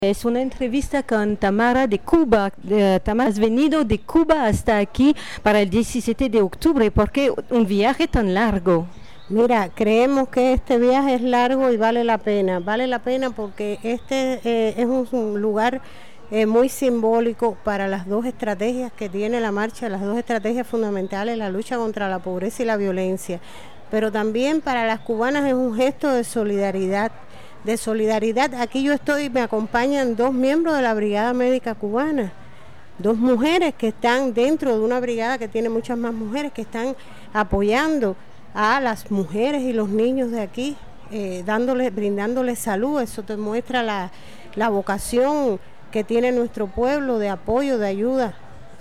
Es una entrevista con Tamara de Cuba. Tamara, has venido de Cuba hasta aquí para el 17 de octubre. ¿Por qué un viaje tan largo? Mira, creemos que este viaje es largo y vale la pena. Vale la pena porque es un lugar muy simbólico para las dos estrategias que tiene la marcha, las dos estrategias fundamentales, la lucha contra la pobreza y la violencia. Pero también para las cubanas es un gesto de solidaridad. Aquí yo estoy, me acompañan dos miembros de la Brigada Médica Cubana, dos mujeres que están dentro de una brigada que tiene muchas más mujeres que están apoyando a las mujeres y los niños de aquí, brindándoles salud. Eso te muestra la vocación que tiene nuestro pueblo de apoyo, de ayuda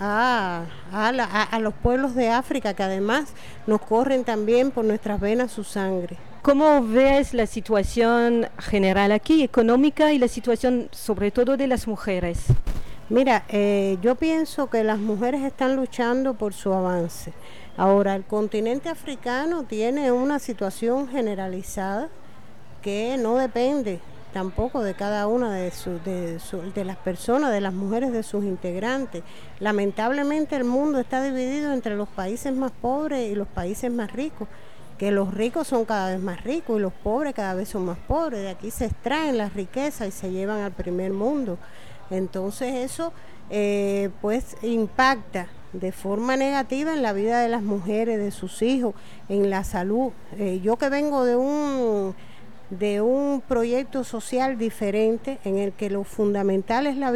a los pueblos de África, que además nos corren también por nuestras venas su sangre. ¿Cómo ves la situación general aquí, económica, y la situación sobre todo de las mujeres? Mira, yo pienso que las mujeres están luchando por su avance. Ahora, el continente africano tiene una situación generalizada que no depende tampoco de cada una de las personas, de las mujeres, de sus integrantes. Lamentablemente el mundo está dividido entre los países más pobres y los países más ricos, que los ricos son cada vez más ricos y los pobres cada vez son más pobres. De aquí se extraen las riquezas y se llevan al primer mundo. Entonces eso pues impacta de forma negativa en la vida de las mujeres, de sus hijos, en la salud. Yo que vengo de un proyecto social diferente en el que lo fundamental es la vida